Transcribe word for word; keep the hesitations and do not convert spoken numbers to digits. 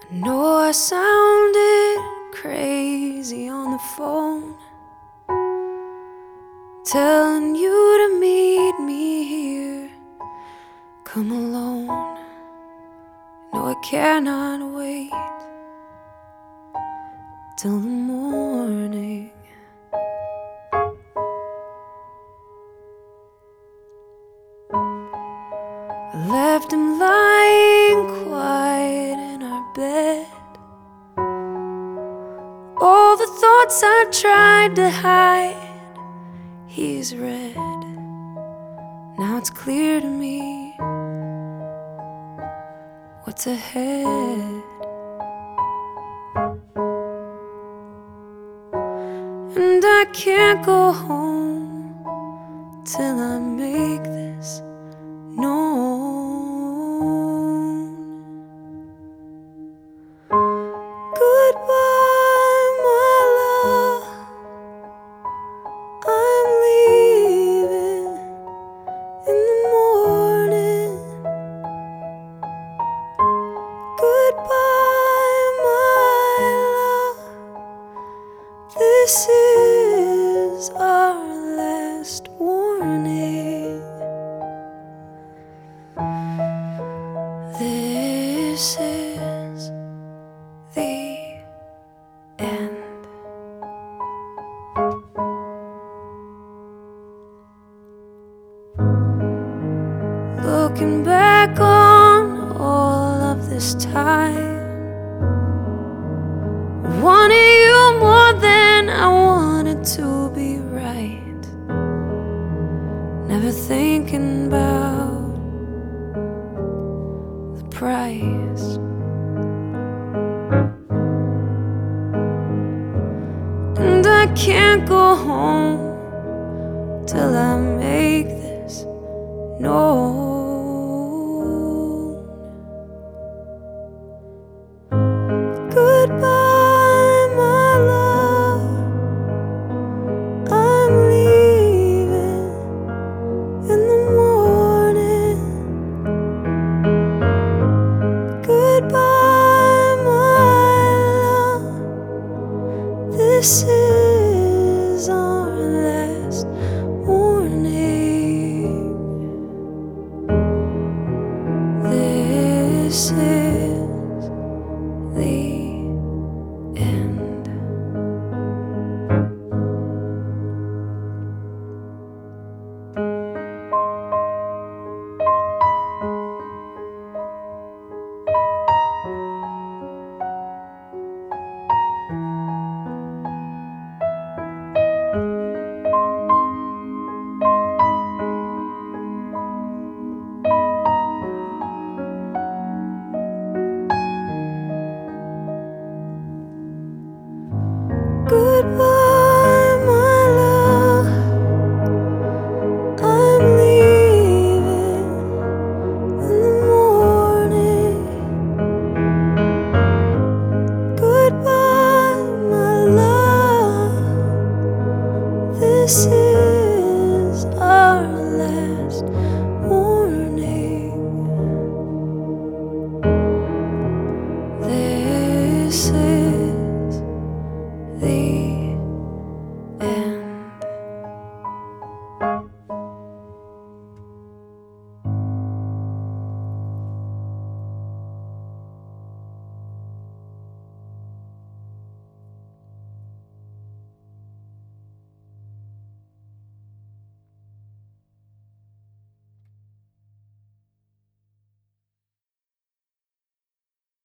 I know I sounded crazy on the phone, telling you to meet me here. Come alone. No, I cannot wait till the morning. I left him lying quiet in our bed. All the thoughts I tried to hide, he's read. Now it's clear to me what's ahead. And I can't go home till I make this known. Goodbye, my love, I'm leaving in the morning. Goodbye, my love, this is our last warning. This is the end. Looking back on all of this time, I wanted you more than I wanted to be right. Never thinking about the price. And I can't go home till I make this known. Goodbye, my love, I'm leaving in the morning. Goodbye, my love, this is our last warning. This is